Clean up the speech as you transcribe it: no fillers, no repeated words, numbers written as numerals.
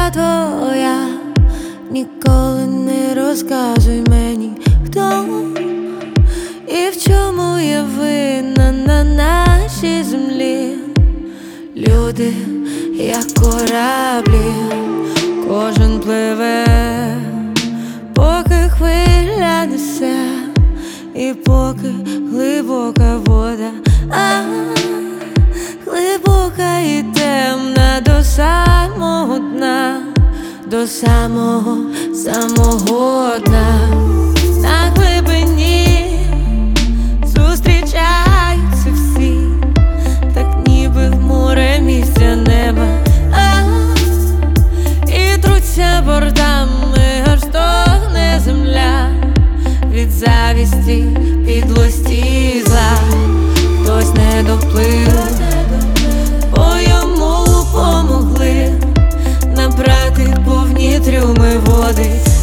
я твоя, ніколи не розказуй мені, хто і в чому я винна на нашій землі. Люди, як кораблі, кожен пливе, поки хвиля несе, і поки глибока вода, глибока і темна до самого дна, до самого дна. На глибині зустрічаються всі, так ніби в море місця нема, і труться бортами, аж стогне земля від завісті, підлості і зла. Хтось не доплив, бо йому помогли набрати повні трюми води.